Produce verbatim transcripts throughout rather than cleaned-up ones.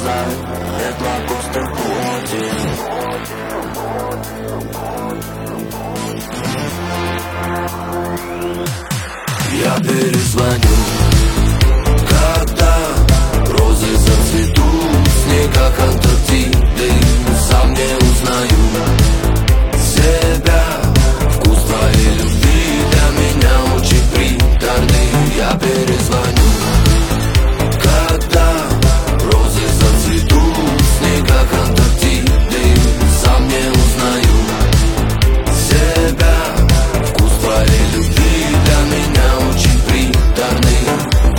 глаза, это просто пути. Я перезвоню, когда розы зацветут, в снегах Антарктиды. Сам не узнаю себя, вкус твоей любви для меня очень приторный. Я перезвоню, когда розы зацветут, в снегах Антарктиды. Сам не узнаю себя, вкус твоей любви для меня очень приторный.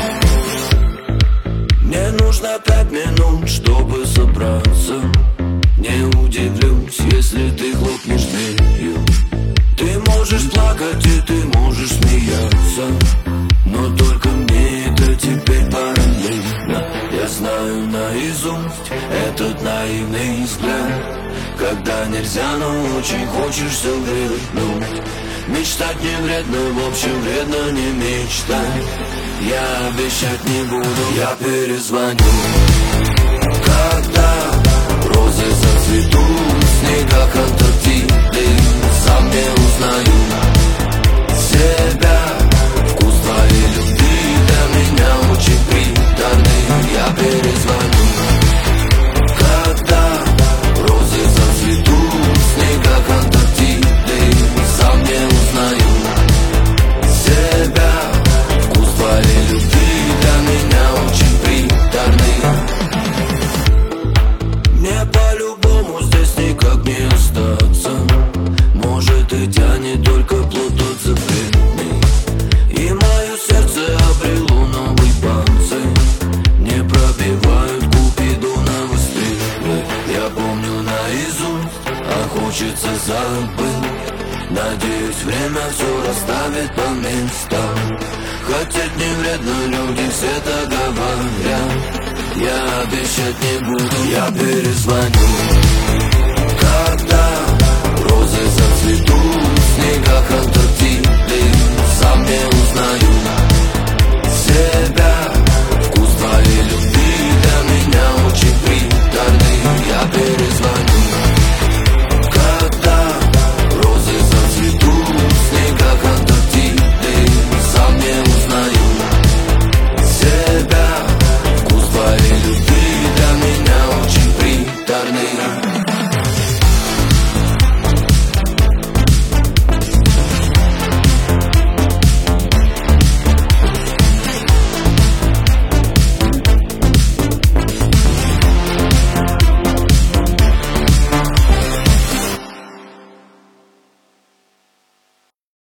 Мне нужно пять минут, чтобы собраться. Не удивлюсь, если ты хлопнешь дверью. Ты можешь плакать и ты можешь смеяться, но только мне это теперь параллельно. Я знаю наизусть этот наивный взгляд, когда нельзя, но очень хочешь вернуть. Мечтать не вредно, в общем вредно не мечтать. Я обещать не буду, я перезвоню, когда розы зацветут, в снегах Антарктиды. Сам не узнаю себя, вкус твоей любви для меня очень приторный. Я перезвоню, когда розы зацветут, в снегах Антарктиды. Сам не узнаю себя, вкус твоей любви для меня очень приторный. Мне по-любому здесь никак не остаться. Может и тянет только плод тот запретный, и мое сердце обрело новый панцирь. Не пробивают купидоновы стрелы. Я помню наизусть, а хочется забыть. Надеюсь, время все расставит по местам. Хотеть не вредно, люди все так говорят. Я обещать не буду, я перезвоню, когда розы зацветут, в снегах Антарктиды. Сам не узнаю